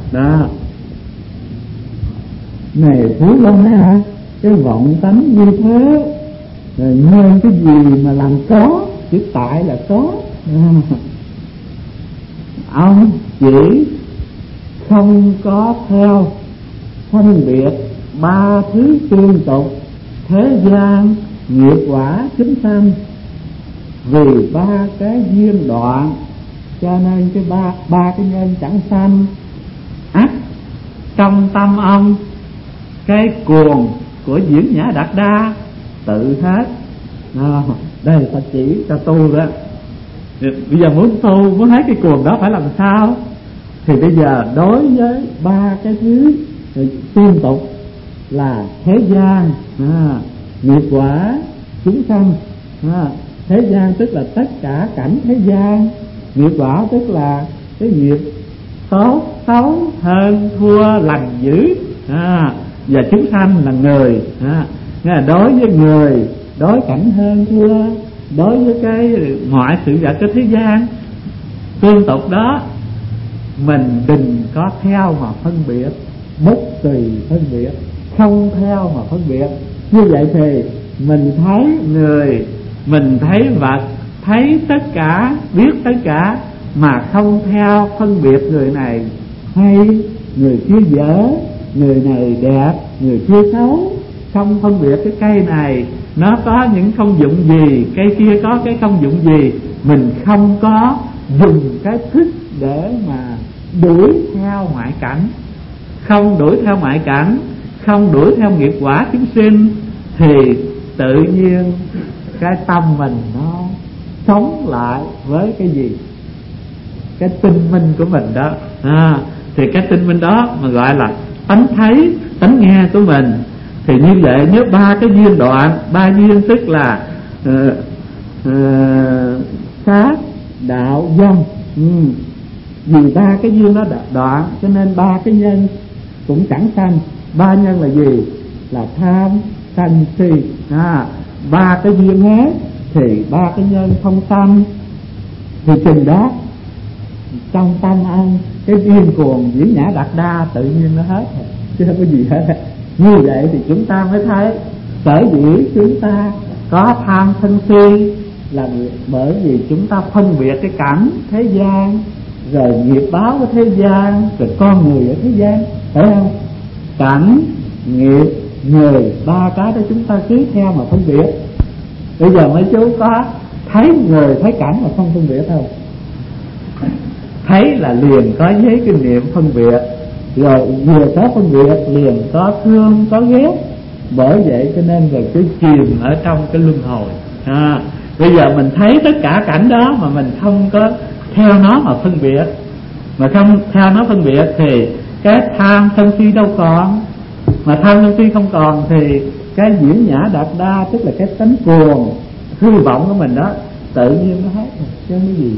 đó. Này Phú Long á, cái vọng tánh như thế rồi nên cái gì mà làm có, chữ tại là có. Ông chỉ không có theo phân biệt ba thứ tương tục, thế gian, nghiệp quả, chúng sanh. Vì ba cái duyên đoạn cho nên cái ba cái nhân chẳng sanh. Ắt trong tâm ông cái cuồng của diễn nhã Đạt Đa tự hết. Đây Phật chỉ cho tu đó. Bây giờ muốn tu, muốn hết cái cuồng đó phải làm sao? Thì bây giờ đối với ba cái thứ tương tục là thế gian, nghiệp quả, chúng sanh. Thế gian tức là tất cả cảnh thế gian, nghiệp quả tức là cái nghiệp tốt, xấu, hơn, thua, lành, dữ. Và chúng sanh là người. Nghĩa là đối với người, đối cảnh hơn thua, đối với cái mọi sự vật của thế gian tương tục đó, mình đừng có theo mà phân biệt, bất tùy phân biệt, không theo mà phân biệt. Như vậy thì mình thấy người, mình thấy vật, thấy tất cả, biết tất cả mà không theo phân biệt người này hay, người kia dở, người này đẹp, người kia xấu. Không phân biệt cái cây này nó có những công dụng gì, cây kia có cái công dụng gì. Mình không có dùng cái thức để mà đuổi theo ngoại cảnh, không đuổi theo ngoại cảnh, không đuổi theo nghiệp quả chúng sinh, thì tự nhiên cái tâm mình nó sống lại với cái gì? Cái tinh minh của mình đó. Thì cái tinh minh đó mà gọi là tánh thấy, tánh nghe của mình. Thì như vậy nếu ba cái duyên đoạn, ba duyên tức là sát, đạo, dâm. Vì ba cái duyên đó đoạn cho nên ba cái nhân cũng chẳng sanh. Ba nhân là gì? Là tham, sân, si. Ba cái duyên hết thì ba cái nhân không sanh. Thì chừng đó trong tâm ông cái điên cuồng diễn nhã Đạt Đa tự nhiên nó hết rồi, chứ không có gì hết. Như vậy thì chúng ta mới thấy sở dĩ chúng ta có tham sân si là bởi vì chúng ta phân biệt cái cảnh thế gian, rồi nghiệp báo của thế gian, rồi con người ở thế gian, phải không? Cảnh, nghiệp, người, ba cái đó chúng ta cứ theo mà phân biệt. Bây giờ mấy chú có thấy người, thấy cảnh mà không phân biệt không? Thấy là liền có với cái niệm phân biệt, rồi vừa có phân biệt liền có thương, có ghét. Bởi vậy cho nên rồi cứ chìm ở trong cái luân hồi. Bây giờ mình thấy tất cả cảnh đó mà mình không có theo nó mà phân biệt, mà không theo nó phân biệt thì cái tham sân si đâu còn. Mà tham sân si không còn thì cái diễn nhã Đạt Đa tức là cái tánh cuồng hư vọng của mình đó tự nhiên nó hết rồi, chứ không có gì.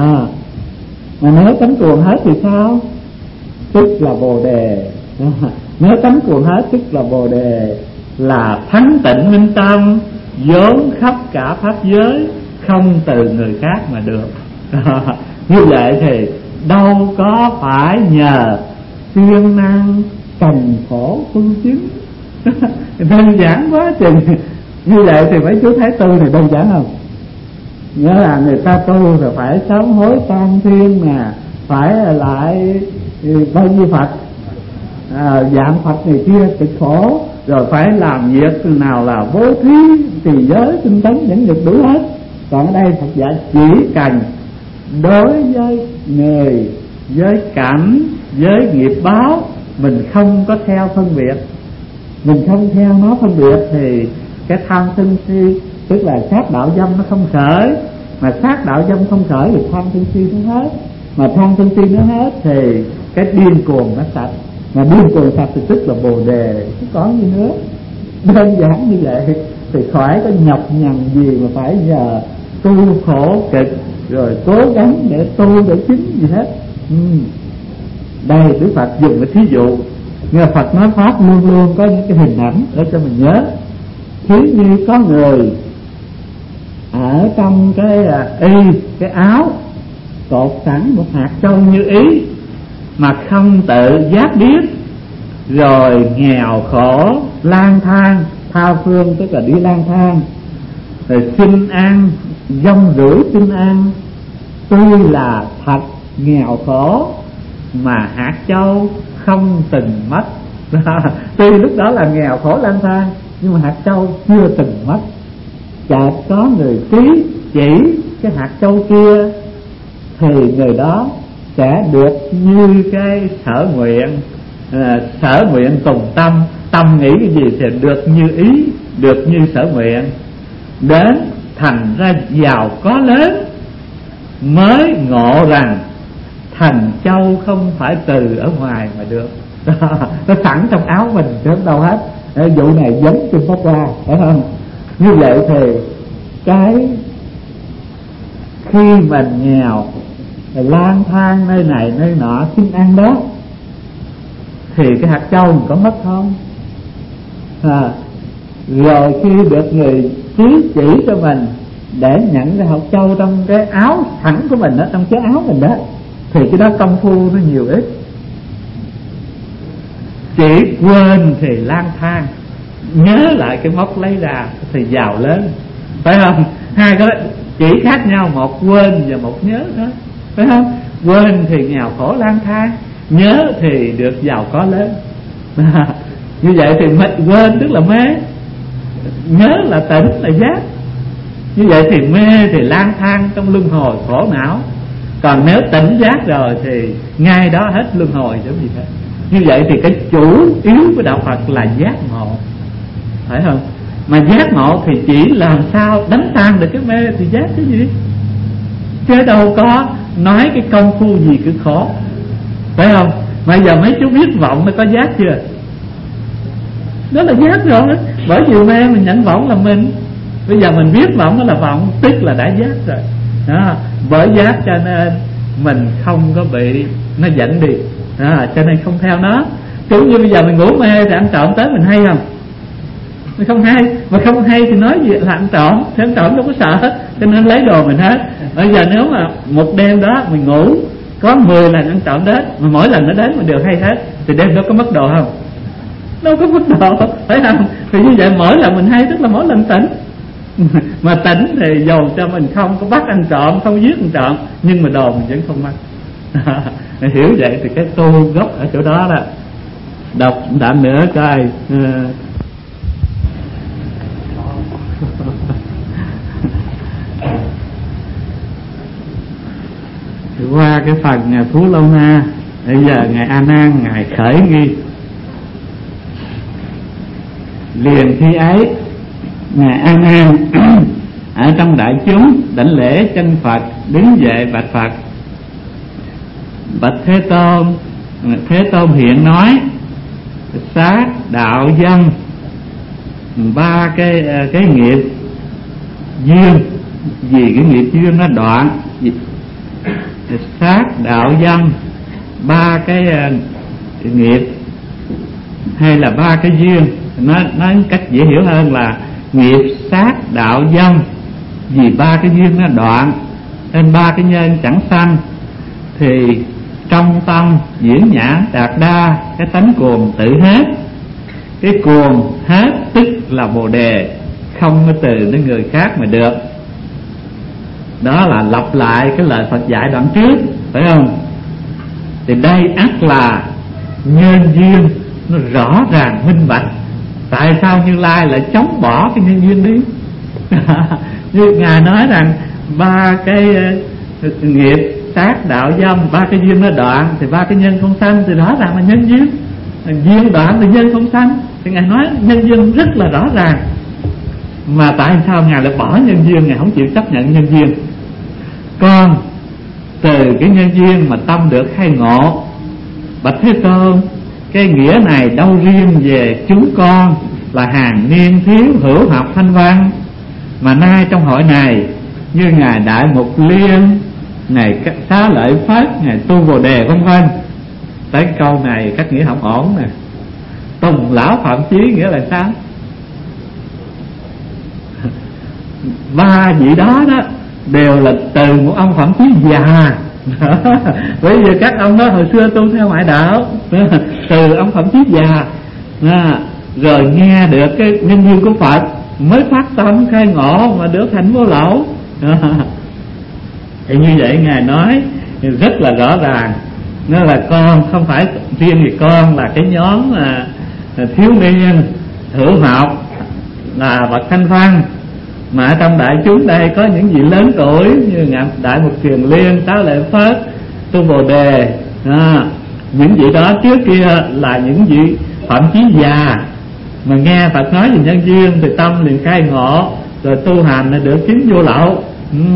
Mà nếu tánh cuồng hết thì sao? Tức là Bồ Đề. Nếu tánh cuồng hết tức là Bồ Đề, là thánh tịnh minh tâm, vốn khắp cả pháp giới, không từ người khác mà được. Như vậy thì đâu có phải nhờ siêng năng cành khổ tu chứng. Đơn giản quá chừng. Như vậy thì mấy chú thấy tu thì đơn giản không? Nghĩa là người ta tu rồi phải sám hối tam thiên nè, phải lại bao nhiêu Phật, dạng Phật này kia cực khổ, rồi phải làm việc nào là bố thí, trì giới, tinh tấn, nhẫn nhục đủ hết. Còn ở đây Phật dạy chỉ cần đối với người, với cảnh, với nghiệp báo, mình không có theo phân biệt, mình không theo nó phân biệt thì cái tham sân si tức là sát đạo dâm nó không khởi. Mà sát đạo dâm không khởi thì tham sân si nó hết. Mà tham sân si nó hết thì cái điên cuồng nó sạch. Mà điên cuồng sạch thì tức là Bồ Đề, chứ có gì nữa. Đơn giản như vậy thì khỏi có nhọc nhằn gì mà phải giờ tu khổ cực rồi cố gắng để tu để chứng gì hết. Đây Đức Phật dùng cái thí dụ. Nghe Phật nói pháp luôn luôn có những cái hình ảnh để cho mình nhớ. Thí như có người ở trong cái y, cái áo cột sẵn một hạt châu như ý, mà không tự giác biết, rồi nghèo khổ lang thang tha phương, tức là đi lang thang, rồi xin ăn dông rủi xin ăn. Tuy là thật nghèo khổ mà hạt châu không từng mất. Tuy lúc đó là nghèo khổ lang thang nhưng mà hạt châu chưa từng mất. Chợt có người trí chỉ cái hạt châu kia thì người đó sẽ được như cái sở nguyện. Sở nguyện tùng tâm, tâm nghĩ cái gì thì được như ý, được như sở nguyện. Đến thành ra giàu có lớn, mới ngộ rằng thành châu không phải từ ở ngoài mà được. Nó sẵn trong áo mình chứ không đâu hết. Vụ này giống trên Pháp Hoa, phải không? Như vậy thì cái khi mình nghèo lang thang nơi này nơi nọ xin ăn đó, thì cái hạt châu mình có mất không? Rồi khi được người trí chỉ cho mình để nhận cái hạt châu trong cái áo sẵn của mình đó, trong cái áo mình đó, thì cái đó công phu nó nhiều ít. Chỉ quên thì lang thang, nhớ lại cái mốc lấy ra thì giàu lớn, phải không? Hai cái chỉ khác nhau, một quên và một nhớ đó, phải không? Quên thì nghèo khổ lang thang, nhớ thì được giàu có lớn. Như vậy thì quên tức là mê, nhớ là tỉnh là giác. Như vậy thì mê thì lang thang trong luân hồi khổ não, còn nếu tỉnh giác rồi thì ngay đó hết luân hồi giống gì hết. Như vậy thì cái chủ yếu của đạo Phật là giác ngộ, phải không? Mà giác ngộ thì chỉ làm sao đánh tan được cái mê thì giác cái gì, chứ đâu có nói cái công phu gì cứ khó, phải không? Bây giờ mấy chú biết vọng nó có giác chưa? Đó là giác rồi. Bởi vì mê mình nhận vọng là mình, bây giờ mình biết vọng đó là vọng, tức là đã giác rồi đó. Bởi giác cho nên mình không có bị nó dẫn đi đó, cho nên không theo nó. Cũng như bây giờ mình ngủ mê thì ăn trộm tới mình hay không? Mình không hay, mà không hay thì nói gì là ăn trộm, thì ăn trộm đâu có sợ hết, cho nên lấy đồ mình hết. Bây giờ nếu mà một đêm đó mình ngủ có 10 lần ăn trộm đến, mà mỗi lần nó đến mình đều hay hết, thì đêm đó có mất đồ không? Đâu có mất đồ, phải không? Thì như vậy mỗi lần mình hay tức là mỗi lần tỉnh. Mà tỉnh thì dầu cho mình không có bắt ăn trộm, không giết ăn trộm, nhưng mà đồ mình vẫn không mất. Hiểu vậy thì cái tu gốc ở chỗ đó đó. Đọc đoạn nữa coi. Qua cái phần Phú Lâu Na, bây giờ ngài A Nan ngài khởi nghi. Liền khi ấy ngài A Nan ở trong đại chúng đảnh lễ chân Phật, đứng dậy bạch Phật: bạch Thế Tôn, Thế Tôn hiện nói sát đạo dâm ba cái nghiệp duyên, vì cái nghiệp duyên nó đoạn. Sát đạo dâm ba cái nghiệp hay là ba cái duyên, nói cách dễ hiểu hơn là nghiệp sát đạo dâm vì ba cái duyên nó đoạn nên ba cái nhân chẳng sanh, thì trong tâm diễn nhãn đạt đa cái tánh cuồng tự hết. Cái cuồng hết tức là bồ đề, không có từ đến người khác mà được. Đó là lặp lại cái lời Phật dạy đoạn trước, phải không? Thì đây ắt là nhân duyên nó rõ ràng minh bạch. Tại sao Như Lai lại chống bỏ cái nhân duyên đi? Như ngài nói rằng ba cái nghiệp sát đạo dâm, ba cái duyên nó đoạn thì ba cái nhân không sanh, thì rõ ràng là nhân duyên. Duyên đoạn thì nhân không sanh, thì ngài nói nhân duyên rất là rõ ràng. Mà tại sao ngài lại bỏ nhân duyên, ngài không chịu chấp nhận nhân duyên? Con từ cái nhân duyên mà tâm được khai ngộ. Bạch Thế Tôn, cái nghĩa này đâu riêng về chúng con là hàng niên thiếu hữu học thanh văn, mà nay trong hội này như ngài Đại Mục Liên, ngài Xá Lợi Phất, ngài Tu Bồ Đề vân vân. Tới câu này cách nghĩa không ổn nè. Tùng lão Phạm Chí nghĩa là sao? Ba vị đó đó đều là từ một ông Phạm Chí già Bởi vì các ông đó hồi xưa tu theo ngoại đạo, từ ông Phẩm Chí Già rồi nghe được cái nhân duyên của Phật mới phát tâm khai ngộ mà được thành vô lậu. Thì như vậy Ngài nói rất là rõ ràng, nó là con không phải riêng vì con là cái nhóm thiếu niên hữu học là bậc thanh văn, mà trong đại chúng đây có những vị lớn tuổi như Ngài Đại Mục Kiền Liên, Sáu Lệ Phất, Tu Bồ Đề, những vị đó trước kia là những vị Phạm Chí Già, mà nghe Phật nói về nhân duyên thì tâm liền khai ngộ, rồi tu hành là được chứng vô lậu.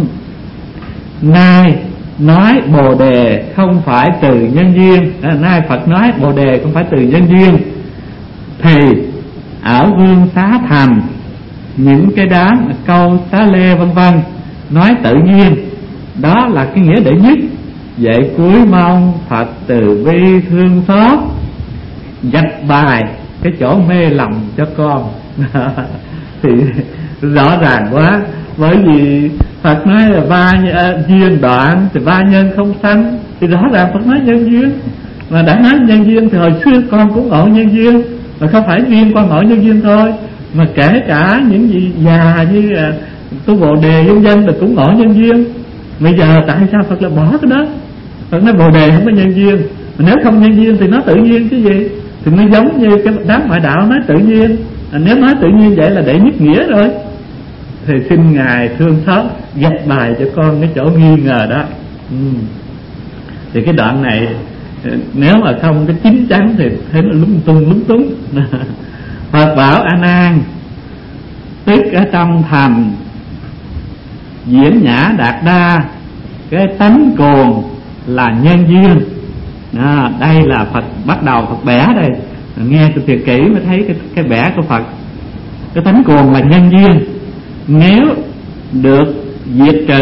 Nay nói Bồ Đề không phải từ nhân duyên, nay Phật nói Bồ Đề không phải từ nhân duyên, thì ở Vương Xá Thành những cái đám câu Xá Lê vân vân nói tự nhiên, đó là cái nghĩa đệ nhất. Vậy cuối mong Phật từ bi thương xót, dạch bài cái chỗ mê lầm cho con. Thì rõ ràng quá, bởi vì Phật nói là ba duyên đoạn thì ba nhân không sanh, thì rõ ràng Phật nói nhân duyên, mà đã nói nhân duyên thì hồi xưa con cũng ngộ nhân duyên, mà không phải riêng con ngộ nhân duyên thôi, mà kể cả những vị già như Tu Bồ Đề vân vân thì cũng ngộ nhân duyên. Bây giờ tại sao Phật lại bỏ cái đó? Phật nói Bồ Đề không có nhân duyên, mà nếu không nhân duyên thì nó tự nhiên cái gì? Thì nó giống như cái đám ngoại đạo nói tự nhiên, nếu nói tự nhiên vậy là đệ nhất nghĩa rồi. Thì xin Ngài thương xót gạch bài cho con cái chỗ nghi ngờ đó. Thì cái đoạn này nếu mà không cái chín chắn thì thấy nó lúng túng. Phật bảo A Nan, tức ở trong thành Diễn Nhã Đạt Đa, cái tánh cuồng là nhân duyên. Đây là Phật bắt đầu Phật bẻ đây, nghe từ thiệt kỹ mới thấy cái bẻ của Phật. Cái tánh cuồng là nhân duyên, nếu được diệt trừ,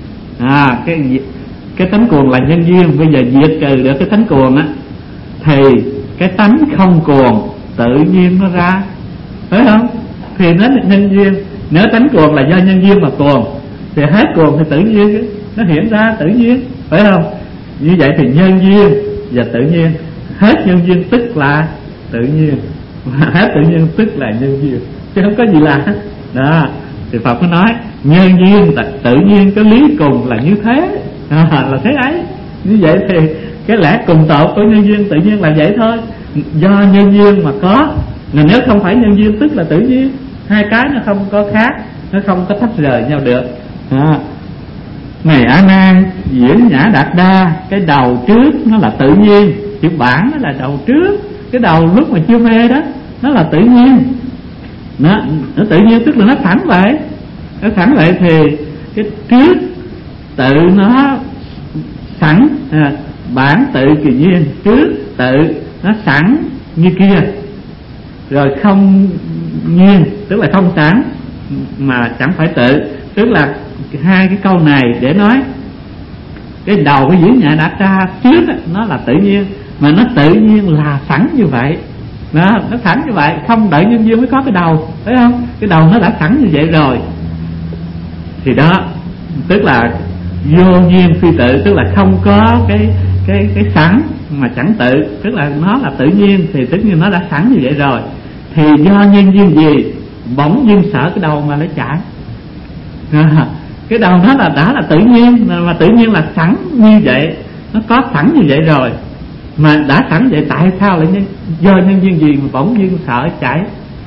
cái tánh cuồng là nhân duyên, bây giờ diệt trừ được cái tánh cuồng á, thì cái tánh không cuồng tự nhiên nó ra, phải không? Thì nó là nhân duyên. Nếu tánh cuồng là do nhân duyên mà cuồng thì hết cuồng thì tự nhiên nó hiện ra tự nhiên, phải không? Như vậy thì nhân duyên và tự nhiên, hết nhân duyên tức là tự nhiên, hết tự nhiên tức là nhân duyên, chứ không có gì lạ đó. Thì Phật mới nói nhân duyên tự nhiên cái lý cùng là như thế, là thế ấy. Như vậy thì cái lẽ cùng tột của nhân duyên tự nhiên là vậy thôi, do nhân duyên mà có, mà nếu không phải nhân duyên tức là tự nhiên. Hai cái nó không có khác, nó không có tách rời nhau được. Này A Nan, Diễn Nhã Đạt Đa, cái đầu trước nó là tự nhiên, chữ bản nó là đầu trước, cái đầu lúc mà chưa mê đó nó là tự nhiên. Nó tự nhiên tức là nó sẵn vậy. Nó sẵn vậy thì cái trước tự nó sẵn, bản tự kỳ nhiên, trước tự nó sẵn như kia, rồi không nhiên tức là không sẵn mà chẳng phải tự. Tức là hai cái câu này để nói cái đầu cái Diễn Nhã Đạt Đa trước nó là tự nhiên, mà nó tự nhiên là sẵn như vậy. Nó sẵn như vậy, không đợi nhân duyên mới có cái đầu, phải không? Cái đầu nó đã sẵn như vậy rồi. Thì đó, tức là vô nhiên phi tự, tức là không có cái sẵn mà chẳng tự, tức là nó là tự nhiên, thì tất nhiên nó đã sẵn như vậy rồi. Thì do nhân duyên gì bỗng dưng sợ cái đầu mà nó chạy. Cái đầu nó là đã là tự nhiên, mà tự nhiên là sẵn như vậy, nó có sẵn như vậy rồi, mà đã sẵn vậy tại sao lại do nhân duyên gì mà bỗng dưng sợ chạy?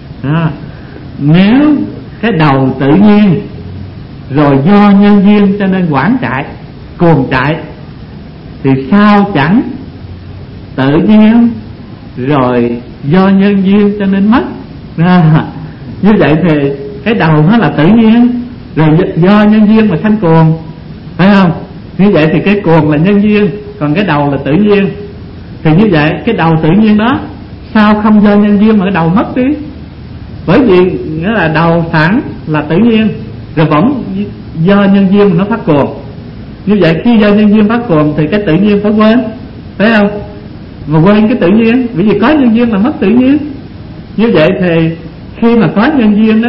Nếu cái đầu tự nhiên rồi do nhân duyên cho nên quảng chạy, cuồng chạy, thì sao chẳng tự nhiên rồi do nhân duyên cho nên mất? Như vậy thì cái đầu nó là tự nhiên, rồi do nhân duyên mà sanh cuồng, phải không? Như vậy thì cái cuồng là nhân duyên, còn cái đầu là tự nhiên. Thì như vậy cái đầu tự nhiên đó sao không do nhân duyên mà cái đầu mất đi? Bởi vì nghĩa là đầu sẵn là tự nhiên, rồi bỗng do nhân duyên mà nó phát cuồng. Như vậy khi do nhân duyên phát cuồng thì cái tự nhiên phải quên, phải không? Mà quên cái tự nhiên, bởi vì có nhân duyên là mất tự nhiên. Như vậy thì khi mà có nhân duyên đó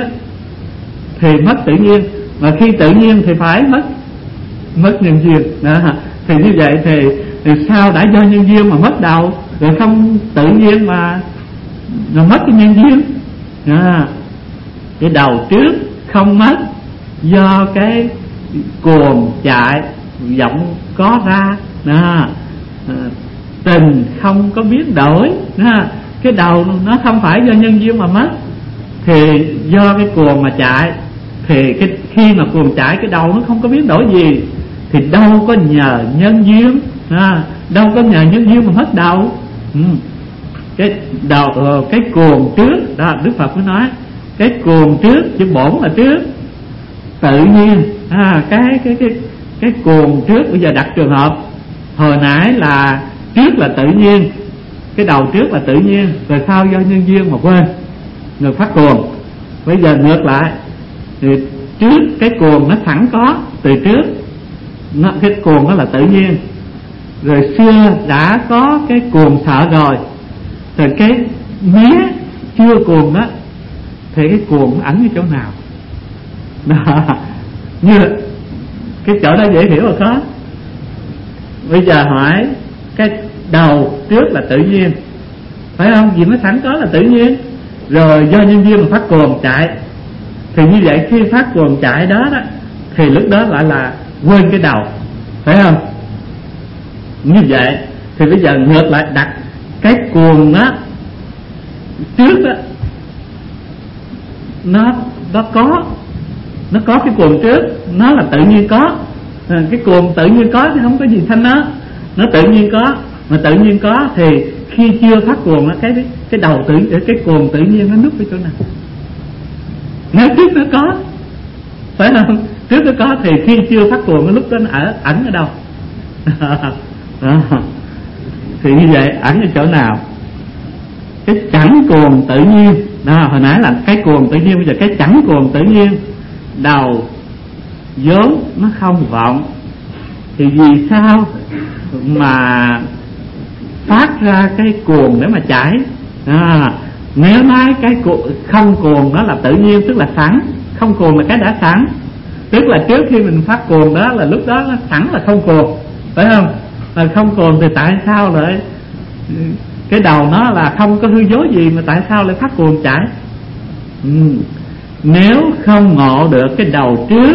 thì mất tự nhiên, mà khi tự nhiên thì phải mất nhân duyên đó. Thì Thì như vậy thì sao đã do nhân duyên mà mất đầu, rồi không tự nhiên mà mất cái nhân duyên. Cái đầu trước không mất do cái cuồng chạy vọng có ra. Tình không có biến đổi. Cái đầu nó không phải do nhân duyên mà mất, thì do cái cuồng mà chạy. Thì khi mà cuồng chạy, cái đầu nó không có biến đổi gì, thì đâu có nhờ nhân duyên, đâu có nhờ nhân duyên mà mất đầu. Cái đầu, cái cuồng trước đó, Đức Phật mới nói cái cuồng trước, chứ bổn là trước, tự nhiên. Cái cuồng trước, bây giờ đặt trường hợp hồi nãy là trước là tự nhiên, cái đầu trước là tự nhiên, rồi sau do nhân duyên mà quên người phát cuồng. Bây giờ ngược lại, thì trước cái cuồng nó sẵn có từ trước, cái cuồng đó là tự nhiên, rồi xưa đã có cái cuồng sợ rồi cái mé chưa cuồng đó, thì cái cuồng nó ẩn ở chỗ nào đó. Như cái chỗ đó dễ hiểu rồi khó. Bây giờ hỏi cái đầu trước là tự nhiên, phải không? Vì nó sẵn có là tự nhiên, rồi do nhân duyên mà phát cuồng chạy. Thì như vậy khi phát cuồng chạy đó thì lúc đó lại là quên cái đầu, phải không? Như vậy thì bây giờ ngược lại, đặt cái cuồng đó trước đó, nó có cái cuồng trước, nó là tự nhiên có. Cái cuồng tự nhiên có thì không có gì thanh nó tự nhiên có. Mà tự nhiên có thì khi chưa phát cuồng, cái đầu cái cuồng tự nhiên nó núp ở chỗ nào? Nếu trước nó có, phải không? Trước nó có thì khi chưa phát cuồng, cái lúc đó nó ẩn ở đâu? Thì như vậy ẩn ở chỗ nào? Cái chẳng cuồng tự nhiên đó, hồi nãy là cái cuồng tự nhiên, bây giờ cái chẳng cuồng tự nhiên. Đầu vốn nó không vọng, thì vì sao mà phát ra cái cuồng để mà chảy? Nếu nói cái không cuồng đó là tự nhiên, tức là sẵn. Không cuồng là cái đã sẵn, tức là trước khi mình phát cuồng đó là lúc đó nó sẵn là không cuồng, phải không? Mà không cuồng thì tại sao lại cái đầu nó là không có hư dối gì mà tại sao lại phát cuồng chảy? Nếu không ngộ được cái đầu trước,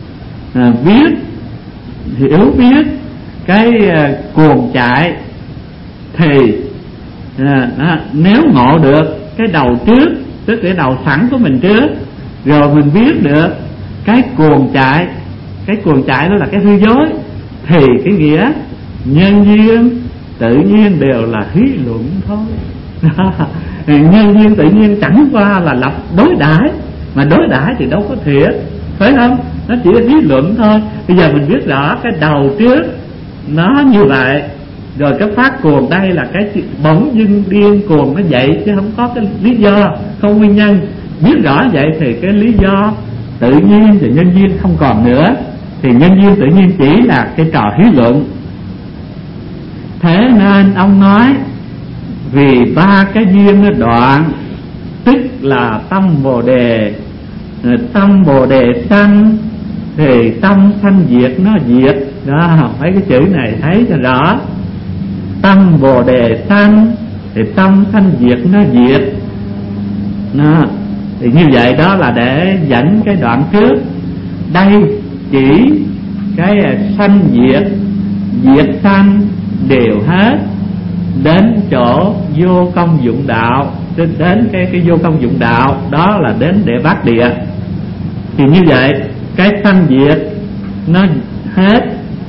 hiểu biết cái cuồng chạy, thì nếu ngộ được cái đầu trước, tức cái đầu sẵn của mình trước, rồi mình biết được cái cuồng chạy, cái cuồng chạy đó là cái hư dối, thì cái nghĩa nhân duyên tự nhiên đều là hí luận thôi. Nhân duyên tự nhiên chẳng qua là lập đối đãi, mà đối đãi thì đâu có thiệt, phải không? Nó chỉ là hí luận thôi. Bây giờ mình biết rõ cái đầu trước nó như vậy, rồi cái phát cuồng đây là cái bỗng dưng điên cuồng nó dậy, chứ không có cái lý do, không nguyên nhân. Biết rõ vậy thì cái lý do tự nhiên và nhân duyên không còn nữa, thì nhân duyên tự nhiên chỉ là cái trò hí luận. Thế nên ông nói vì ba cái duyên nó đoạn, tức là tâm bồ đề. Tâm bồ đề sanh thì tâm sanh diệt nó diệt đó. Mấy cái chữ này thấy cho rõ. Tâm bồ đề sanh thì tâm sanh diệt nó diệt đó. Thì như vậy đó là để dẫn cái đoạn trước. Đây chỉ cái sanh diệt, diệt sanh đều hết, đến chỗ vô công dụng đạo. Đến cái vô công dụng đạo đó là đến để bát địa. Thì như vậy cái sanh diệt nó hết,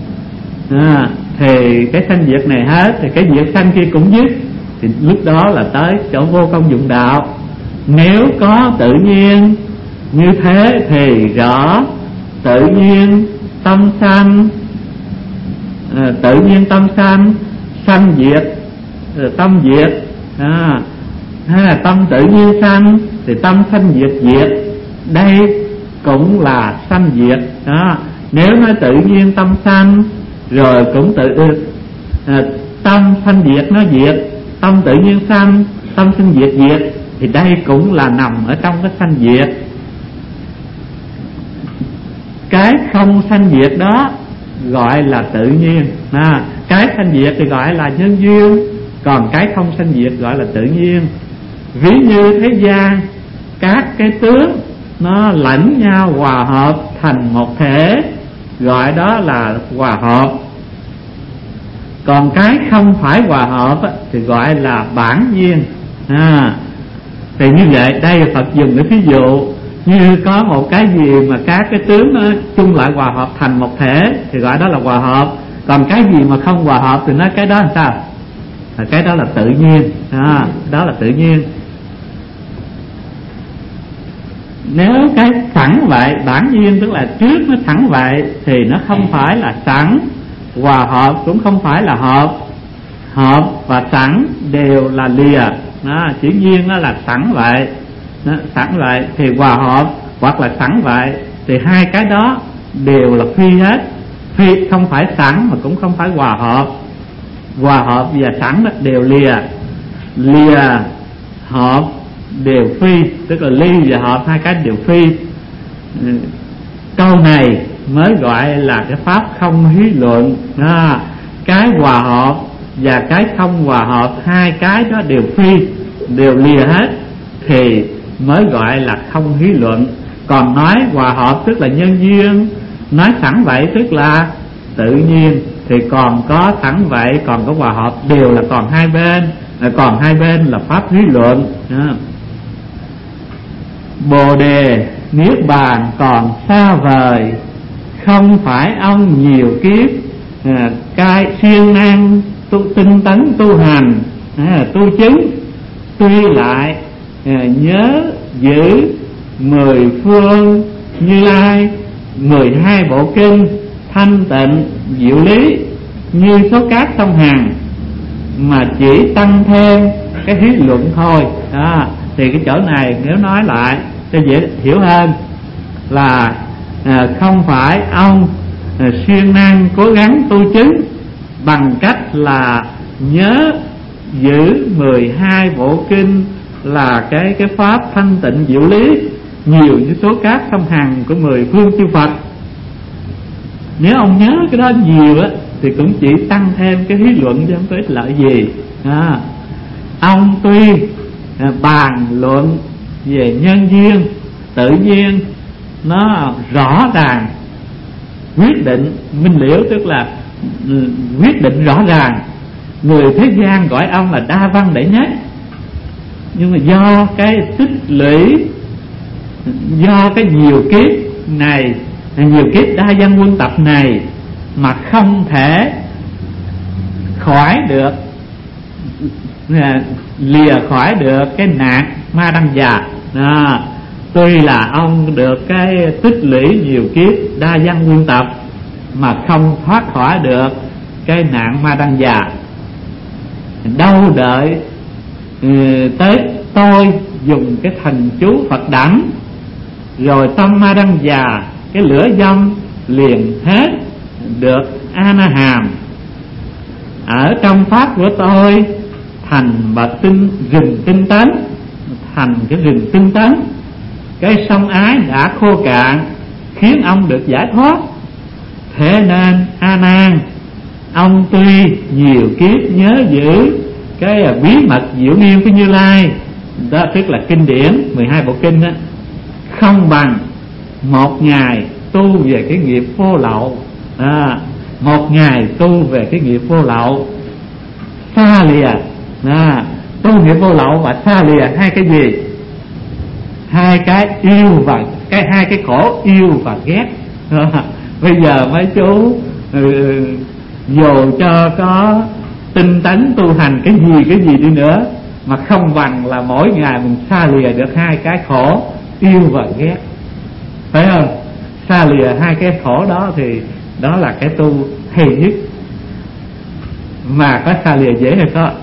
thì cái sanh diệt này hết, thì cái diệt sanh kia cũng dứt, thì lúc đó là tới chỗ vô công dụng đạo. Nếu có tự nhiên như thế thì rõ tự nhiên tâm sanh, tự nhiên tâm sanh, sanh diệt, tâm diệt, hay là tâm tự nhiên sanh thì tâm sanh diệt diệt. Đây cũng là sanh diệt đó. Nếu nói tự nhiên tâm sanh, rồi cũng tâm sanh diệt nó diệt, tâm tự nhiên sanh, tâm sanh diệt diệt, thì đây cũng là nằm ở trong cái sanh diệt. Cái không sanh diệt đó gọi là tự nhiên. Cái sanh diệt thì gọi là nhân duyên, còn cái không sanh diệt gọi là tự nhiên. Ví như thế gian các cái tướng nó lẫn nhau hòa hợp thành một thể, gọi đó là hòa hợp. Còn cái không phải hòa hợp thì gọi là bản nhiên. Thì như vậy đây Phật dùng cái ví dụ như có một cái gì mà các cái tướng nó chung lại hòa hợp thành một thể thì gọi đó là hòa hợp. Còn cái gì mà không hòa hợp thì nói cái đó làm sao? Cái đó là tự nhiên. Đó là tự nhiên. Nếu cái sẵn vậy, bản nhiên tức là trước nó sẵn vậy thì nó không phải là sẵn. Hòa hợp cũng không phải là hợp. Hợp và sẵn đều là lìa. Chỉ nhiên nó là sẵn vậy. Sẵn vậy thì hòa hợp hoặc là sẵn vậy thì hai cái đó đều là phi hết. Phi không phải sẵn mà cũng không phải hòa hợp. Hòa hợp và sẵn đều lìa. Lìa hợp đều phi, tức là ly và hợp hai cái đều phi. Câu này mới gọi là cái pháp không hí luận. Cái hòa hợp và cái không hòa hợp, hai cái đó đều phi, đều lìa hết thì mới gọi là không hí luận. Còn nói hòa hợp tức là nhân duyên, nói sẵn vậy tức là tự nhiên, thì còn có sẵn vậy còn có hòa hợp đều là còn hai bên. Còn hai bên là pháp hí luận. Bồ đề niết bàn còn xa vời, không phải ông nhiều kiếp cai siêng năng tinh tấn tu hành tu chứng. Tuy lại nhớ giữ 10 phương Như Lai, 12 bộ kinh thanh tịnh diệu lý như số cát sông Hằng, mà chỉ tăng thêm cái hí luận thôi. Thì cái chỗ này nếu nói lại cho dễ hiểu hơn là không phải ông siêng năng cố gắng tu chứng bằng cách là nhớ giữ 12 bộ kinh là cái pháp thanh tịnh diệu lý nhiều như số cát sông Hằng của 10 phương chư Phật. Nếu ông nhớ cái đó nhiều thì cũng chỉ tăng thêm cái hí luận chứ không có ích lợi gì. Ông tuy bàn luận về nhân duyên tự nhiên nó rõ ràng quyết định minh liễu, tức là quyết định rõ ràng, người thế gian gọi ông là đa văn đệ nhất. Nhưng mà do cái tích lũy, do cái nhiều kiếp này, nhiều kiếp đa văn quân tập này mà không thể khỏi được, lìa khỏi được cái nạn ma đăng già. Tuy là ông được cái tích lũy nhiều kiếp đa văn quân tập mà không thoát khỏi được cái nạn ma đăng già. Đâu đợi tới tôi dùng cái thần chú Phật đẳng, rồi tâm ma đăng già, cái lửa dâm liền hết được a na hàm. Ở trong pháp của tôi thành bậc rừng tinh tấn, thành cái rừng tinh tấn, cái sông ái đã khô cạn khiến ông được giải thoát. Thế nên A Nan, ông tuy nhiều kiếp nhớ giữ cái bí mật diệu nghiêm của Như Lai, đó tức là kinh điển 12 bộ kinh đó, không bằng một ngày tu về cái nghiệp vô lậu. Một ngày tu về cái nghiệp vô lậu, xa lìa. Tu nghiệp vô lậu và xa lìa hai cái gì? Hai cái yêu và hai cái khổ yêu và ghét. Bây giờ mấy chú dù cho có tinh tấn tu hành cái gì đi nữa mà không bằng là mỗi ngày mình xa lìa được hai cái khổ yêu và ghét, phải không? Xa lìa hai cái khổ đó thì đó là cái tu hay nhất. Mà có xa lìa dễ hay khó?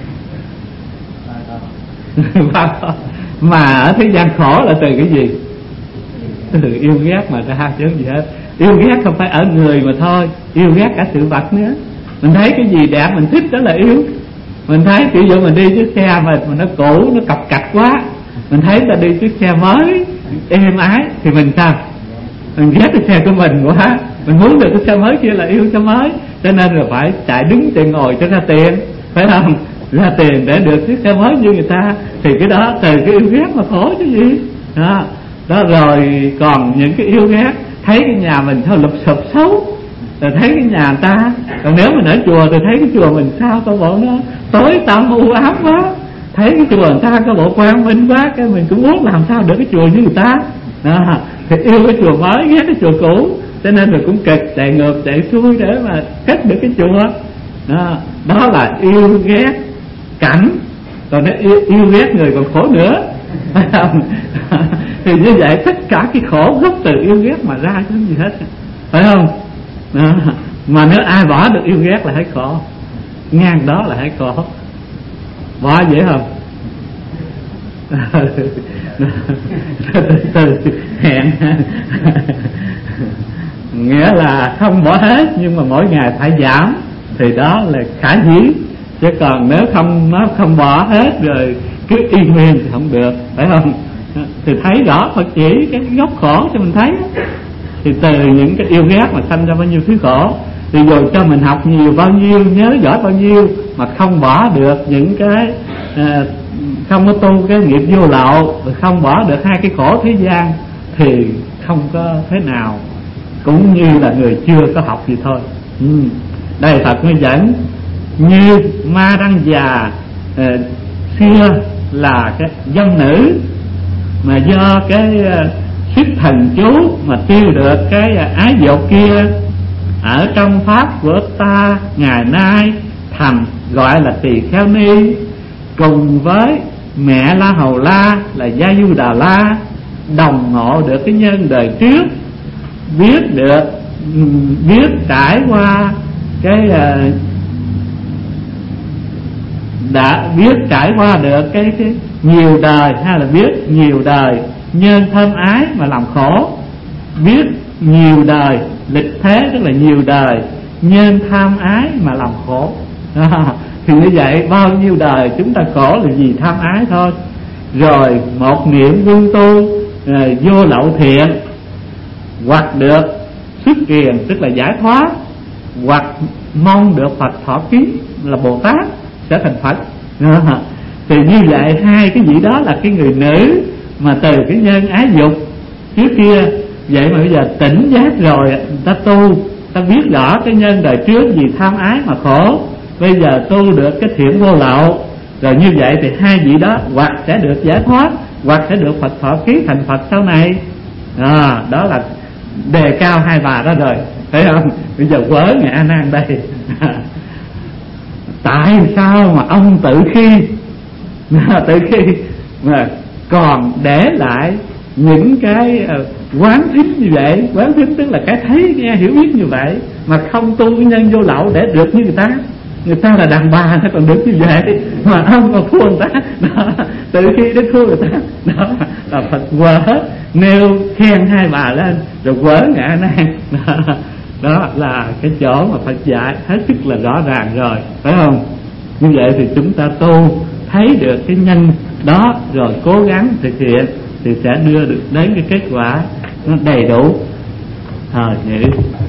Mà ở thế gian khổ là từ cái gì? Từ yêu ghét mà ra chứ gì hết. Yêu ghét không phải ở người mà thôi, yêu ghét cả sự vật nữa. Mình thấy cái gì đẹp mình thích đó là yêu. Mình thấy ví dụ mình đi chiếc xe mà nó cũ, nó cọc cạch quá, mình thấy ta đi chiếc xe mới êm ái thì mình sao? Mình ghét cái xe của mình quá, Mình muốn được cái xe mới kia là yêu xe mới, cho nên là phải chạy đứng chạy ngồi cho ra tiền, phải không? Ra tiền để được chiếc xe mới như người ta. Thì cái đó từ cái yêu ghét mà khổ chứ gì đó. Đó rồi còn những cái yêu ghét thấy cái nhà mình sao lụp xụp xấu, rồi thấy cái nhà người ta. Còn nếu mình ở chùa thì thấy cái chùa mình sao có bộ nó tối tăm u ám quá, thấy cái chùa người ta có bộ quang minh quá, cái mình cũng muốn làm sao được cái chùa như người ta đó. Thì yêu cái chùa mới ghét cái chùa cũ, cho nên là cũng cực chạy ngược chạy xuôi để mà cất được cái chùa đó. Đó là yêu ghét cảnh. Còn nếu yêu ghét người còn khổ nữa thì như vậy tất cả cái khổ gốc từ yêu ghét mà ra chứ gì hết, phải không đó. Mà nếu ai bỏ được yêu ghét là hết khổ, ngang đó là hết khổ. Bỏ dễ không? từ hẹn nghĩa là không bỏ hết, nhưng mà mỗi ngày phải giảm, thì đó là khả dĩ. Chứ còn nếu nó không bỏ hết rồi cứ y nguyên thì không được, phải không? Thì thấy rõ Phật chỉ cái gốc khổ cho mình thấy. Thì từ những cái yêu ghét mà sanh ra bao nhiêu thứ khổ. Thì dù cho mình học nhiều bao nhiêu, nhớ giỏi bao nhiêu, mà không bỏ được những cái không có tu cái nghiệp vô lậu, không bỏ được hai cái khổ thế gian, thì không có thế nào, cũng như là người chưa có học gì thôi. Đây Phật mới dẫn như Ma Đăng Già xưa là cái dân nữ, mà do cái sức thần chú mà tiêu được cái ái dục kia, ở trong pháp của ta ngày nay thành gọi là Tỳ Kheo Ni, cùng với mẹ La Hầu La là Gia Du Đà La, đồng ngộ được cái nhân đời trước, biết trải qua cái đã biết trải qua được cái nhiều đời, hay là biết nhiều đời nhân thân ái mà làm khổ, biết nhiều đời lịch thế, tức là nhiều đời nhân tham ái mà làm khổ. Thì như vậy bao nhiêu đời chúng ta khổ là vì tham ái thôi. Rồi một niệm quân tu vô lậu thiện, hoặc được xuất kiền tức là giải thoát, hoặc mong được Phật thọ ký là Bồ Tát sẽ thành Phật. Thì như vậy hai cái vị đó là cái người nữ mà từ cái nhân ái dục trước kia. Vậy mà bây giờ tỉnh giác rồi, ta tu, ta biết rõ cái nhân đời trước vì tham ái mà khổ, bây giờ tu được cái thiện vô lậu, rồi như vậy thì hai vị đó hoặc sẽ được giải thoát, hoặc sẽ được Phật thọ ký thành Phật sau này. Đó là đề cao hai bà đó rồi, thấy không? Bây giờ quở Ngài A Nan đây tại sao mà ông tự khi mà còn để lại những cái quán thính như vậy? Quán thính tức là cái thấy nghe hiểu biết như vậy, mà không tu cái nhân vô lậu để được như người ta. Người ta là đàn bà nó còn được như vậy, mà ông còn thua người ta đó, tự khi đến thua người ta đó. Là Phật quở nêu khen hai bà lên, rồi quở Ngài A Nan đó. Đó là cái chỗ mà Phật dạy hết sức là rõ ràng rồi, phải không? Như vậy thì chúng ta tu thấy được cái nhân đó, rồi cố gắng thực hiện, thì sẽ đưa được đến cái kết quả nó đầy đủ. Vậy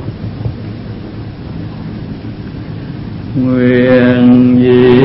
nguyện gì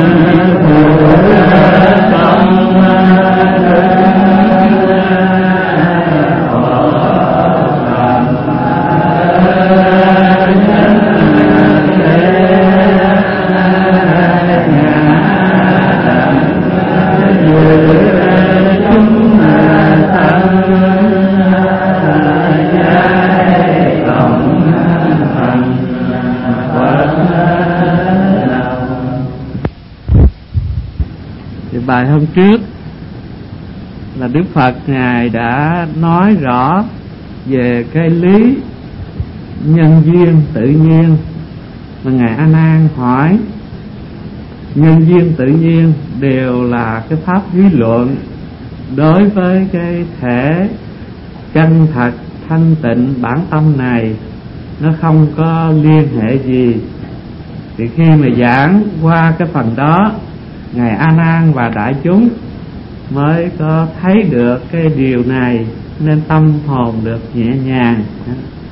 bài hôm trước là Đức Phật Ngài đã nói rõ về cái lý nhân duyên tự nhiên, mà Ngài A Nan hỏi nhân duyên tự nhiên đều là cái pháp lý luận đối với cái thể chân thật thanh tịnh bản tâm này, nó không có liên hệ gì. Thì khi mà giảng qua cái phần đó, Ngài A Nan và đại chúng mới có thấy được cái điều này, nên tâm hồn được nhẹ nhàng.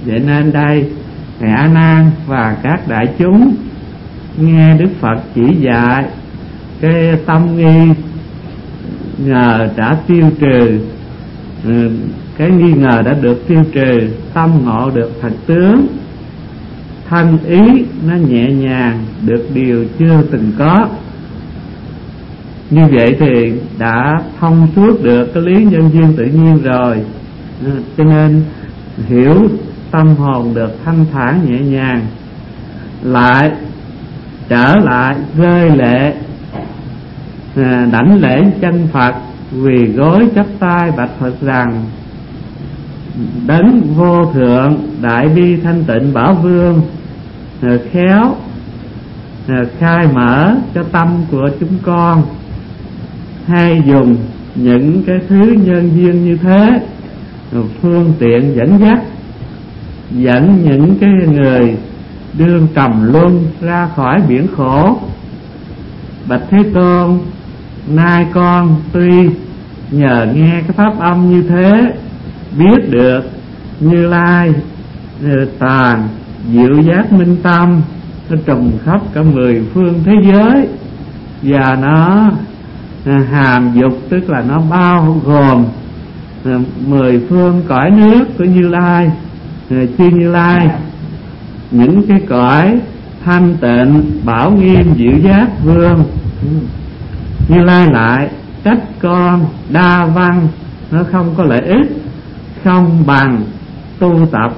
Vậy nên đây thầy A Nan và các đại chúng nghe Đức Phật chỉ dạy, cái tâm nghi ngờ đã tiêu trừ, cái nghi ngờ đã được tiêu trừ, tâm ngộ được thật tướng, thân ý nó nhẹ nhàng, được điều chưa từng có. Như vậy thì đã thông suốt được cái lý nhân duyên tự nhiên rồi, cho nên hiểu tâm hồn được thanh thản nhẹ nhàng, lại trở lại rơi lệ, đảnh lễ chân Phật, quỳ gối chắp tay bạch Phật rằng: Đấng vô thượng đại bi thanh tịnh bảo vương, khéo khai mở cho tâm của chúng con, hay dùng những cái thứ nhân duyên như thế phương tiện dẫn dắt, dẫn những cái người đương trầm luân ra khỏi biển khổ. Bạch Thế Tôn, nay con tuy nhờ nghe cái pháp âm như thế, biết được Như Lai toàn diệu giác minh tâm, nó trùm khắp cả 10 phương thế giới, và nó hàm dục, tức là nó bao gồm 10 phương cõi nước của Như Lai, chư Như Lai, những cái cõi thanh tịnh bảo nghiêm diệu giác vương. Như Lai lại trách con đa văn, nó không có lợi ích, không bằng tu tập.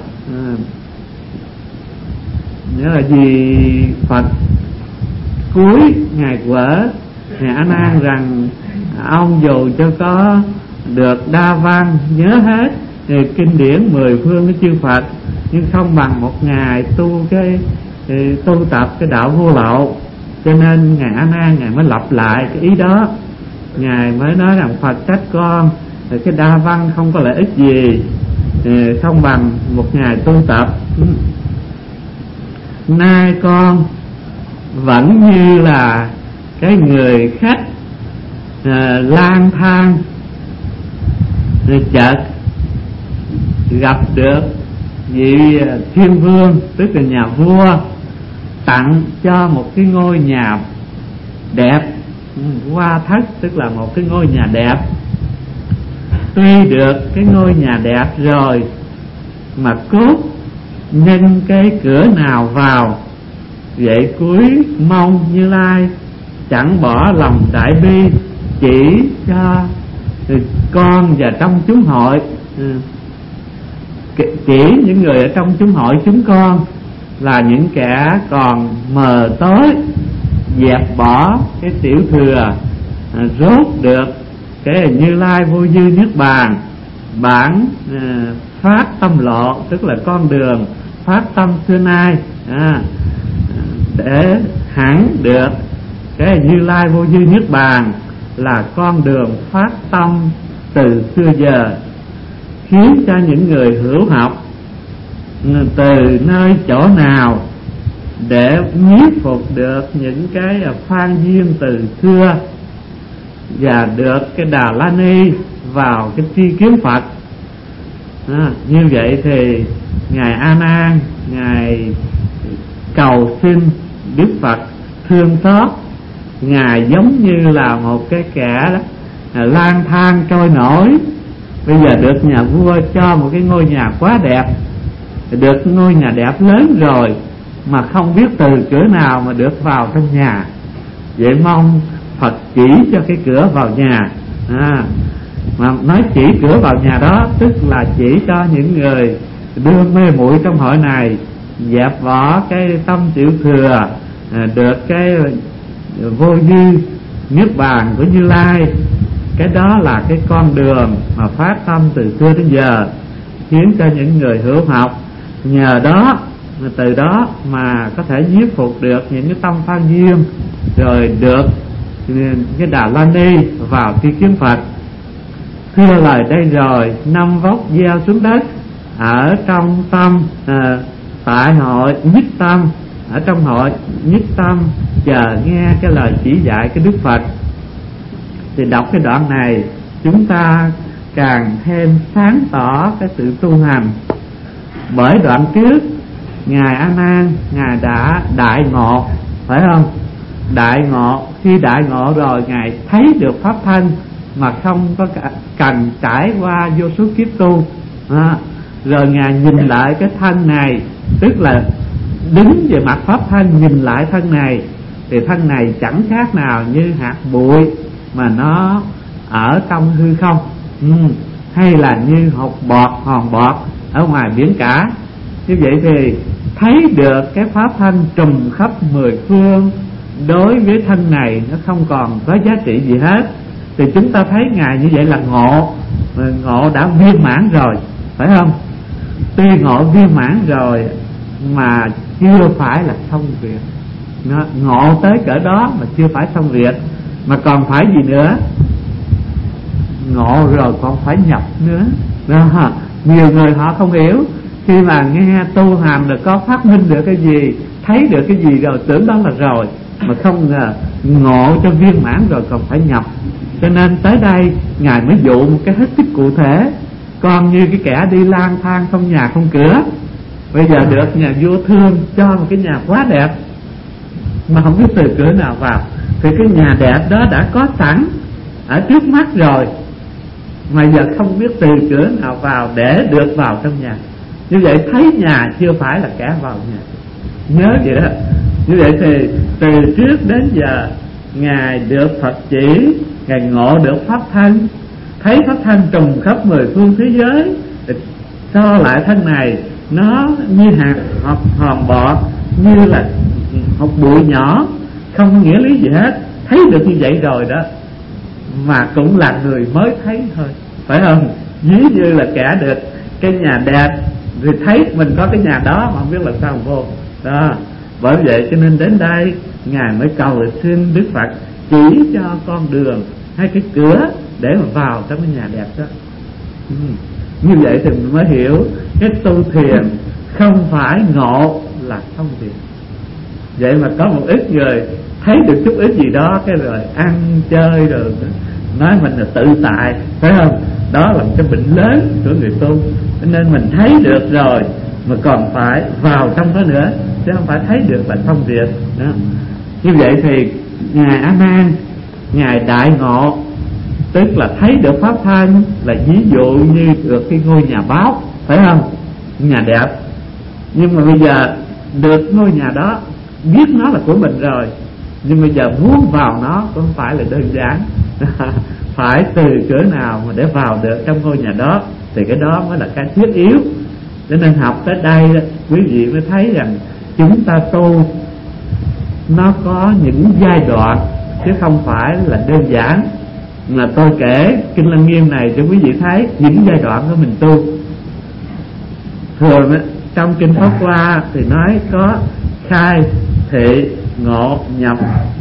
Nghĩa là vì Phật cuối ngài quở ngài A Nan rằng ông dù cho có được đa văn, nhớ hết thì kinh điển 10 phương của chư Phật, nhưng không bằng một ngày tu tập cái đạo vô lậu. Cho nên ngài A Nan ngài mới lặp lại cái ý đó, ngài mới nói rằng Phật trách con cái đa văn không có lợi ích gì, không bằng một ngày tu tập. Nay con vẫn như là cái người khách lang thang, chợt gặp được vị thiên vương, tức là nhà vua, tặng cho một cái ngôi nhà đẹp, hoa thất, tức là một cái ngôi nhà đẹp. Tuy được cái ngôi nhà đẹp rồi mà cốt nhân cái cửa nào vào, vậy cuối mong Như Lai chẳng bỏ lòng đại bi, chỉ cho con và trong chúng hội, chỉ những người ở trong chúng hội chúng con là những kẻ còn mờ tối, dẹp bỏ cái tiểu thừa, rốt được cái Như Lai vô dư niết bàn, bản phát tâm lộ, tức là con đường phát tâm xưa nay, để hẳn được cái Như Lai vô dư niết bàn là con đường phát tâm từ xưa giờ, khiến cho những người hữu học từ nơi chỗ nào để nhiếp phục được những cái phan duyên từ xưa và được cái Đà La Ni vào cái tri kiến Phật. Như vậy thì ngài A Nan ngài cầu xin Đức Phật thương xót, ngài giống như là một cái kẻ lang thang trôi nổi, bây giờ được nhà vua cho một cái ngôi nhà quá đẹp, được ngôi nhà đẹp lớn rồi mà không biết từ cửa nào mà được vào trong nhà. Vậy mong Phật chỉ cho cái cửa vào nhà, mà nói chỉ cửa vào nhà đó tức là chỉ cho những người đương mê muội trong hội này dẹp bỏ cái tâm tiểu thừa, được cái vô dư niết bàn của Như Lai. Cái đó là cái con đường mà phát tâm từ xưa đến giờ, khiến cho những người hữu học nhờ đó, từ đó mà có thể nhiếp phục được những cái tâm phan duyên, rồi được cái Đà La Ni vào tri kiến Phật. Thưa lời đây rồi, 5 vóc gieo xuống đất ở trong tâm, tại hội nhất tâm, ở trong hội nhất tâm chờ nghe cái lời chỉ dạy cái Đức Phật. Thì đọc cái đoạn này chúng ta càng thêm sáng tỏ cái sự tu hành. Bởi đoạn trước ngài A Nan ngài đã đại ngộ, phải không? Đại ngộ, khi đại ngộ rồi ngài thấy được pháp thân mà không có cần trải qua vô số kiếp tu. Rồi ngài nhìn lại cái thân này, tức là đứng về mặt pháp thân nhìn lại thân này, thì thân này chẳng khác nào như hạt bụi mà nó ở trong hư không, hay là như hột bọt, hòn bọt ở ngoài biển cả. Như vậy thì thấy được cái pháp thân trùm khắp mười phương, đối với thân này nó không còn có giá trị gì hết. Thì chúng ta thấy ngài như vậy là ngộ, ngộ đã viên mãn rồi, phải không? Tuy ngộ viên mãn rồi mà chưa phải là xong việc. Nó ngộ tới cỡ đó mà chưa phải xong việc, mà còn phải gì nữa? Ngộ rồi còn phải nhập nữa. Đó. Nhiều người họ không hiểu, khi mà nghe tu hành rồi có phát minh được cái gì, thấy được cái gì rồi tưởng đó là rồi, mà không ngờ ngộ cho viên mãn rồi còn phải nhập. Cho nên tới đây ngài mới dụ một cái hết sức cụ thể. Còn như cái kẻ đi lang thang không nhà không cửa, bây giờ được nhà vua thương cho một cái nhà quá đẹp mà không biết từ cửa nào vào, thì cái nhà đẹp đó đã có sẵn ở trước mắt rồi, mà giờ không biết từ cửa nào vào để được vào trong nhà. Như vậy thấy nhà chưa phải là kẻ vào nhà, nhớ vậy đó. Như vậy thì từ trước đến giờ ngài được Phật chỉ, ngài ngộ được pháp thân, thấy pháp thân trùng khắp mười phương thế giới, so lại thân này nó như hạt hòn bọt, như là hột bụi nhỏ, không có nghĩa lý gì hết. Thấy được như vậy rồi đó, mà cũng là người mới thấy thôi, phải không? Ví như là kẻ được cái nhà đẹp thì thấy mình có cái nhà đó mà không biết là sao vô đó. Bởi vậy cho nên đến đây ngài mới cầu xin Đức Phật chỉ cho con đường hay cái cửa để mà vào trong cái nhà đẹp đó. Như vậy thì mình mới hiểu cái tu thiền không phải ngộ là không thiền. Vậy mà có một ít người thấy được chút ít gì đó cái rồi ăn chơi rồi nói mình là tự tại, phải không? Đó là một cái bệnh lớn của người tu. Cho nên mình thấy được rồi mà còn phải vào trong đó nữa, chứ không phải thấy được là xong việc đó. Như vậy thì ngài A Nan ngài đại ngộ, tức là thấy được pháp thân, là ví dụ như được cái ngôi nhà báo, phải không? Nhà đẹp. Nhưng mà bây giờ được ngôi nhà đó, biết nó là của mình rồi, nhưng bây giờ muốn vào nó cũng không phải là đơn giản. Phải từ cửa nào mà để vào được trong ngôi nhà đó, thì cái đó mới là cái thiết yếu. Cho nên học tới đây quý vị mới thấy rằng chúng ta tu nó có những giai đoạn, chứ không phải là đơn giản. Mà tôi kể Kinh Lăng Nghiêm này cho quý vị thấy những giai đoạn của mình tu. Thường trong Kinh Pháp Hoa thì nói có khai, thị, ngộ, nhập.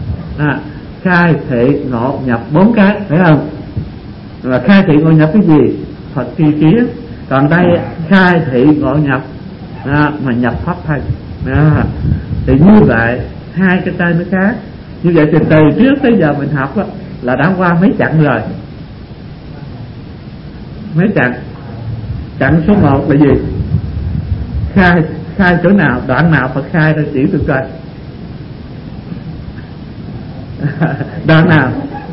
Khai, thị, ngộ, nhập 4 cái, phải không? Và khai, thị, ngộ, nhập cái gì? Phật tri kiến. Còn đây khai, thị, ngộ, nhập mà nhập pháp thân. Thì như vậy hai cái tên nó khác. Như vậy thì từ trước tới giờ mình học là đã qua mấy chặng rồi. Mấy chặng? Chặng số 1 là gì? Khai chỗ nào, đoạn nào Phật khai ra chỉ tôi coi. Đoạn nào?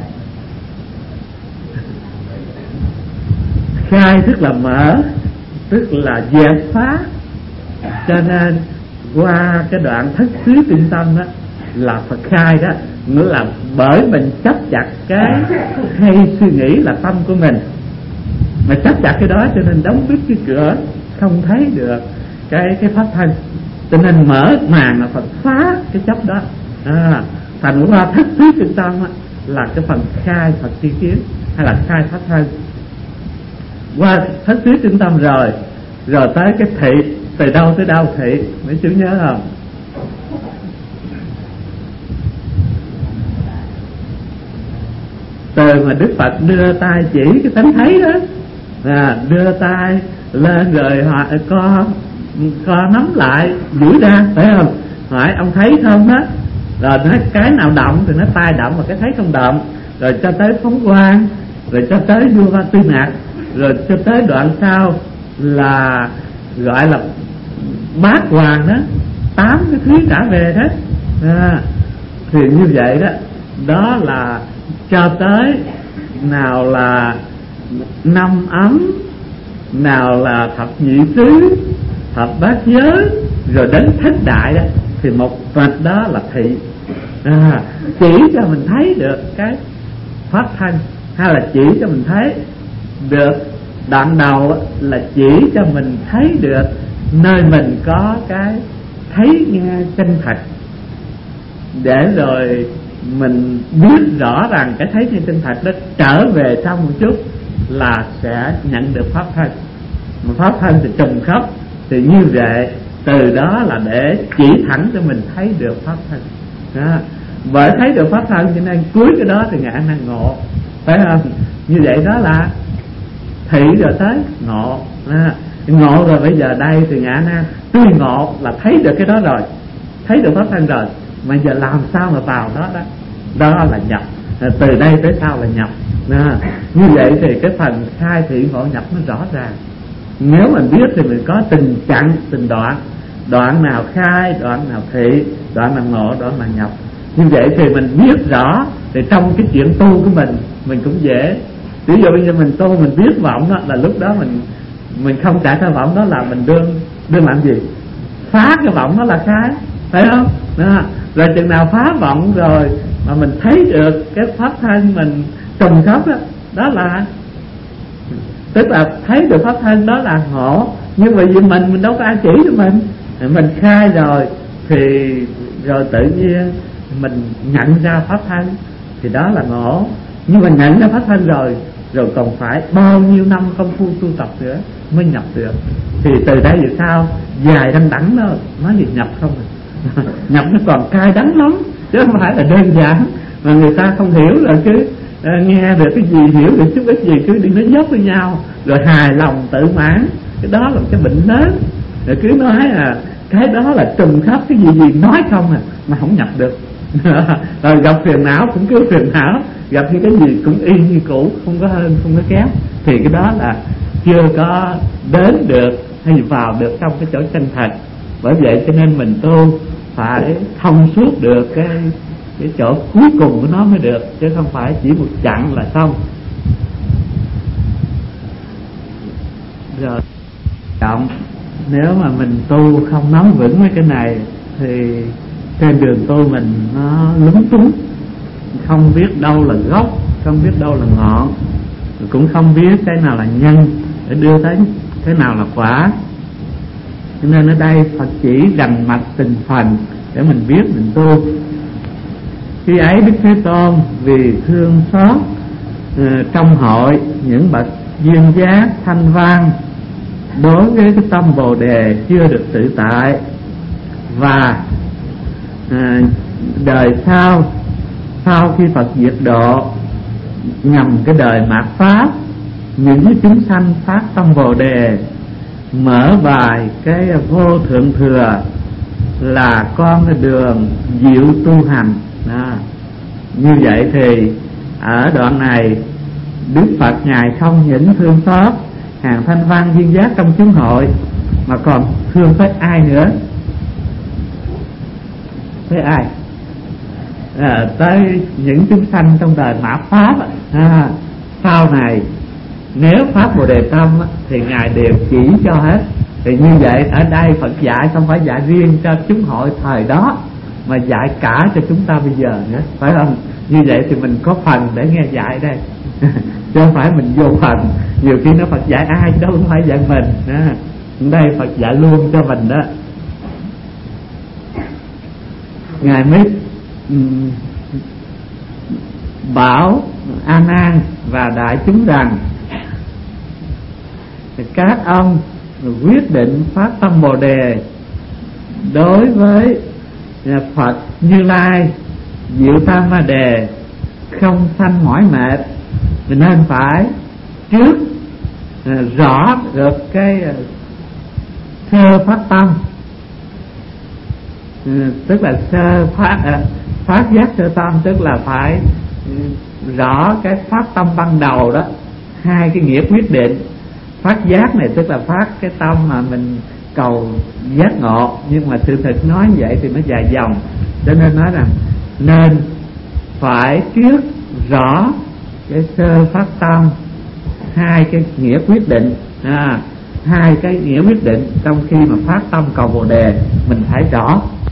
Khai tức là mở, tức là dẹp phá. Cho nên qua cái đoạn thất xứ tinh tâm đó là Phật khai đó, nghĩa là bởi mình chấp chặt cái hay suy nghĩ là tâm của mình, mà chấp chặt cái đó cho nên đóng bít cái cửa, không thấy được cái pháp thân. Cho nên mở màn là Phật phá cái chấp đó. Thành qua thất xứ tinh tâm là cái phần khai Phật tri kiến, hay là khai pháp thân. Qua thất xứ tinh tâm rồi tới cái thị, từ đâu tới đâu thị, mấy chú nhớ không? Từ mà Đức Phật đưa tay chỉ cái tánh thấy đó, đưa tay lên rồi họ co nắm lại duỗi ra, phải không? Hỏi ông thấy không đó, rồi nói cái nào động thì nó tay động và cái thấy không động, rồi cho tới phóng quang, rồi cho tới vua Ba Tư Nặc, rồi cho tới đoạn sau là gọi là bát hoàng đó, 8 cái thứ trả về đó. Thì như vậy đó, đó là cho tới nào là 5 ấm, nào là thập nhị xứ, thập bát giới, rồi đến thất đại đó, thì một mạch đó là thị. Chỉ cho mình thấy được cái pháp thân, hay là chỉ cho mình thấy được đoạn đầu là chỉ cho mình thấy được nơi mình có cái thấy nghe chân thật, để rồi mình biết rõ rằng cái thấy nghe chân thật đó trở về sau một chút là sẽ nhận được pháp thân. Mà pháp thân thì trùng khớp, thì như vậy từ đó là để chỉ thẳng cho mình thấy được pháp thân đó. Bởi thấy được pháp thân cho nên cuối cái đó thì ngài năng ngộ, phải không? Như vậy đó là thị rồi tới ngộ. Ngộ rồi bây giờ đây thì ngã nan tuy ngộ là thấy được cái đó rồi, thấy được pháp thân rồi, mà giờ làm sao mà vào đó đó, đó là nhập. Từ đây tới sau là nhập. Như vậy thì cái phần khai thị ngộ nhập nó rõ ràng. Nếu mình biết thì mình có từng chặng từng đoạn, đoạn nào khai, đoạn nào thị, đoạn nào ngộ, đoạn nào nhập. Như vậy thì mình biết rõ, thì trong cái chuyện tu của mình cũng dễ. Ví dụ bây giờ mình tu, mình biết vọng đó, là lúc đó mình không trả cái vọng đó là mình đương làm gì? Phá cái vọng đó là khai, phải không? Đó. Rồi chừng nào phá vọng rồi mà mình thấy được cái pháp thân mình trùng khớp đó, đó là tức là thấy được pháp thân, đó là ngộ. Nhưng mà vì mình đâu có ai chỉ cho mình khai rồi thì rồi tự nhiên mình nhận ra pháp thân, thì đó là ngộ. Nhưng mà nhận ra pháp thân rồi còn phải bao nhiêu năm công phu tu tập nữa mới nhập được. Thì từ đây về sau dài đăng đẳng đó, nói gì nhập không à. Nhập nó còn cay đắng lắm, chứ không phải là đơn giản mà người ta không hiểu, rồi cứ nghe được cái gì, hiểu được chút ít gì cứ đi nói dốc với nhau, rồi hài lòng tự mãn. Cái đó là cái bệnh lớn. Rồi cứ nói cái đó là trùng khớp, cái gì nói không à, mà không nhập được. Rồi gặp phiền não cũng cứ phiền não, gặp những cái gì cũng y như cũ, không có hơn không có kém. Thì cái đó là chưa có đến được hay vào được trong cái chỗ chân thật. Bởi vậy cho nên mình tu phải thông suốt được cái chỗ cuối cùng của nó mới được, chứ không phải chỉ một chặng là xong. Rồi trọng, nếu mà mình tu không nắm vững mấy cái này thì trên đường tu mình nó lúng túng, không biết đâu là gốc, không biết đâu là ngọn, cũng không biết cái nào là nhân để đưa tới cái nào là quả. Cho nên ở đây Phật chỉ rành mạch từng phần để mình biết mình tu. Khi ấy Đức Thế Tôn vì thương xót trong hội những bậc duyên giác thanh văn đối với cái tâm Bồ Đề chưa được tự tại, và đời sau khi Phật diệt độ nhằm cái đời mạt pháp, những cái chúng sanh phát tâm Bồ Đề mở bài cái vô thượng thừa là con cái đường diệu tu hành. Như vậy thì ở đoạn này Đức Phật ngài không những thương xót hàng thanh văn duyên giác trong chúng hội, mà còn thương tới ai nữa? Tới ai? Tới những chúng sanh trong đời mạt pháp. Sau này nếu phát Bồ Đề tâm thì ngài đều chỉ cho hết. Thì như vậy ở đây Phật dạy không phải dạy riêng cho chúng hội thời đó, mà dạy cả cho chúng ta bây giờ nữa, phải không? Như vậy thì mình có phần để nghe dạy đây. Chứ không phải mình vô phần. Nhiều khi nó Phật dạy ai chứ đâu không phải dạy mình. Đây Phật dạy luôn cho mình đó. Ngài mới bảo A Nan và đại chúng rằng các ông quyết định phát tâm Bồ Đề đối với Phật Như Lai Diệu Tam Ma Đề không sanh mỏi mệt, nên phải trước rõ được cái sơ phát tâm, tức là sơ phát giác sơ tâm, tức là phải rõ cái phát tâm ban đầu đó. Hai cái nghĩa quyết định. Phát giác này tức là phát cái tâm mà mình cầu giác ngộ, nhưng mà sự thực nói như vậy thì nó dài dòng, cho nên nói rằng nên phải trước rõ cái sơ phát tâm, hai cái nghĩa quyết định, hai cái nghĩa quyết định trong khi mà phát tâm cầu Bồ đề mình phải rõ.